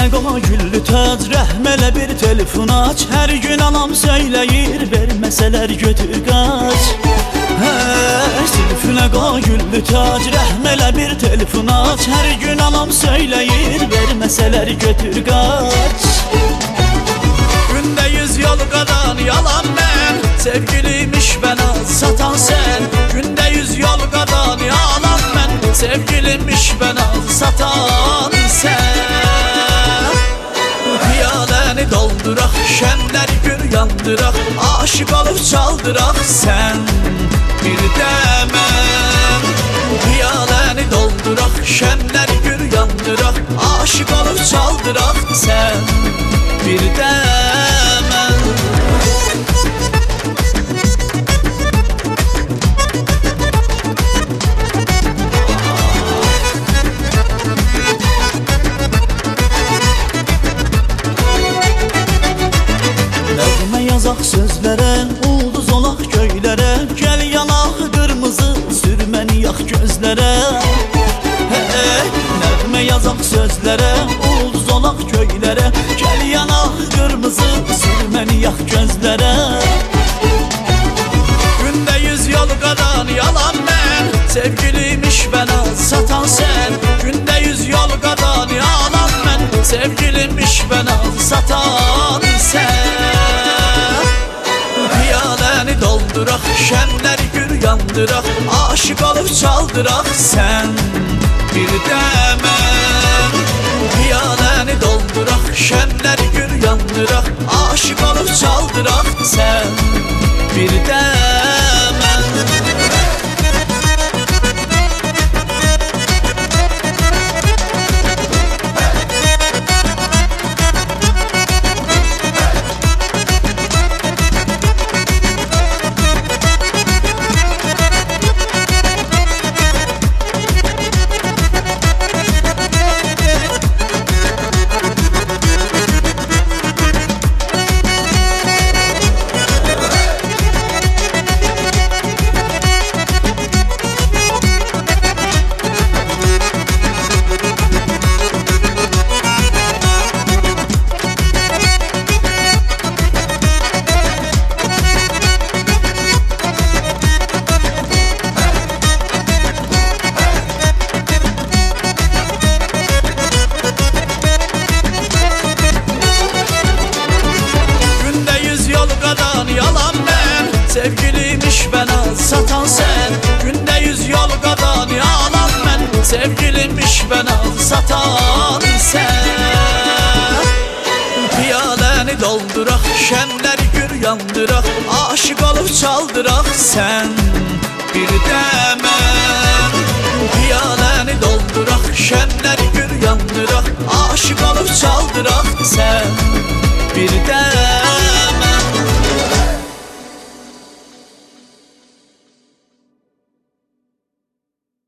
Zülfüne qoy güllü tac, rəhm elə bir telefon aç. Hər gün anam söyləyir, verməsələr götür qaç. Zülfüne qoy güllü tac, rəhm elə bir telefon aç. Hər gün anam söyləyir, verməsələr götür qaç. Gündə 100 yol qadan yalan mən, sevgiliymiş bana satan sen. Gündə 100 yol qadan yalan mən, sevgiliymiş bana satan sen. Piyaləni dolduraq, şəmləri gür yandıraq, aşık olub çaldıraq sen bir dəmən. Piyaləni dolduraq, şəmləri gür yandıraq, aşık olub çaldıraq sen bir dəmən. Nəğmə yazaq sözlərə, ulduz olaq göylərə, gəl yanaq qırmızı, sürməni yax gözlərə. Nəğmə yazaq sözlərə, ulduz olaq göylərə, gəl yanaq qırmızı, sürməni yax gözlərə. Gündə 100 yol qadan yalan mən, sevgiliymiş bana satan sen. Gündə 100 yol qadan yalan mən, sevgiliymiş bana satan sen. Piyaləni dolduraq, şəmləri gür yandıraq, aşık olub çaldıraq sen bir dəmən. Piyaləni dolduraq, şəmləri gür yandıraq, aşık olub çaldıraq sen bir dəmən. Yalan mən, sevgiliymiş bana satan sen. Gündə 100 yol qadan yalan mən, sevgiliymiş bana satan sen. Piyaləni dolduraq, şəmləri gür yandıraq, aşık olub çaldıraq sen bir dəmən. Piyaləni dolduraq, şəmləri gür yandıraq, aşık olub çaldıraq sen bir dəmən.